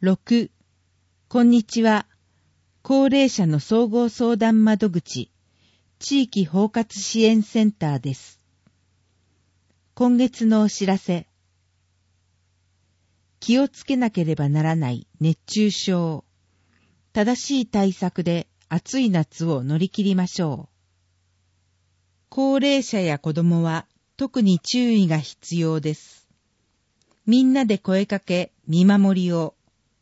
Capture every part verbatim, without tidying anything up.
ろく、こんにちは。高齢者の総合相談窓口、地域包括支援センターです。今月のお知らせ。気をつけなければならない熱中症。正しい対策で暑い夏を乗り切りましょう。高齢者や子供は特に注意が必要です。みんなで声かけ、見守りを。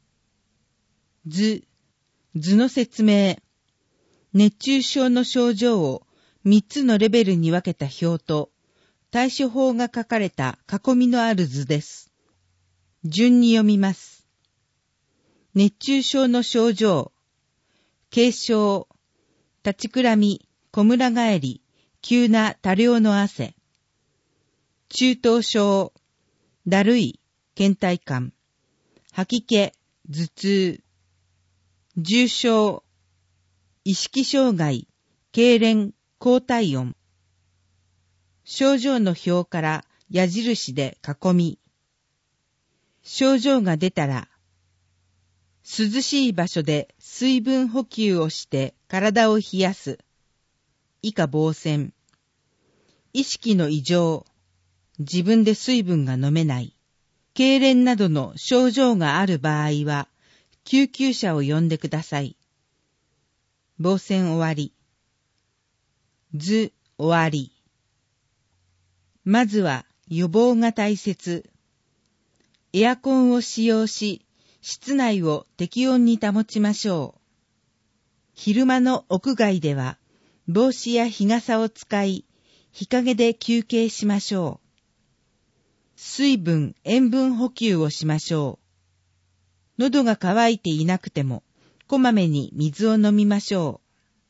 図、図の説明。熱中症の症状をみっつのレベルに分けた表と対処法が書かれた囲みのある図です。順に読みます。熱中症の症状。軽症、立ちくらみ、こむら返り、急な多量の汗。中等症、だるい、倦怠感、吐き気、頭痛。重症、意識障害、痙攣、高体温。症状の表から矢印で囲み。症状が出たら、涼しい場所で水分補給をして体を冷やす。以下防線。意識の異常。自分で水分が飲めない。痙攣などの症状がある場合は、救急車を呼んでください。防線終わり。図終わり。まずは予防が大切。エアコンを使用し、室内を適温に保ちましょう。昼間の屋外では、帽子や日傘を使い、日陰で休憩しましょう。水分、塩分補給をしましょう。喉が渇いていなくても、こまめに水を飲みましょ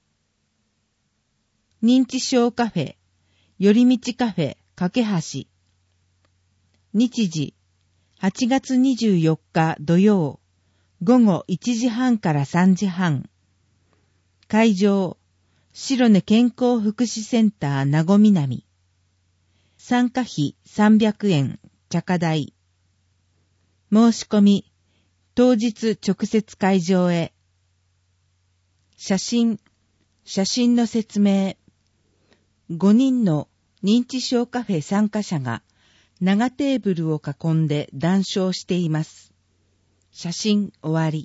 う。認知症カフェ、寄り道カフェ、架け橋。日時、はちがつにじゅうよっか土曜、午後いちじはんからさんじはん。会場、白根健康福祉センター名護南。参加費さんびゃくえん、茶化代。申し込み、当日直接会場へ。写真、写真の説明。ごにんの認知症カフェ参加者が長テーブルを囲んで談笑しています。写真終わり。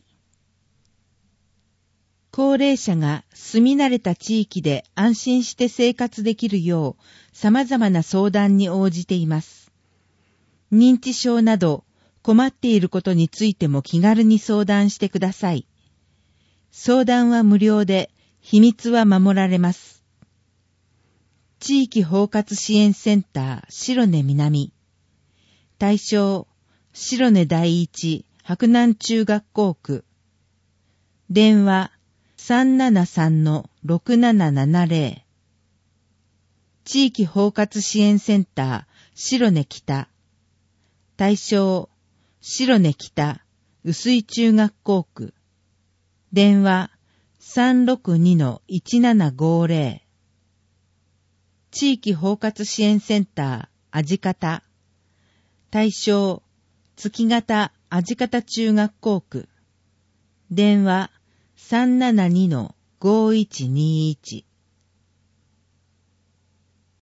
高齢者が住み慣れた地域で安心して生活できるよう様々な相談に応じています。認知症など困っていることについても気軽に相談してください。相談は無料で、秘密は守られます。地域包括支援センター白根南。対象、白根第一白南中学校区。電話 さんななさんのろくななななぜろ。地域包括支援センター白根北。対象、白根北薄井中学校区。電話 さんろくにのいちななごぜろ。地域包括支援センター味方。対象、月形味方中学校区。電話 さんななにのごいちにいち。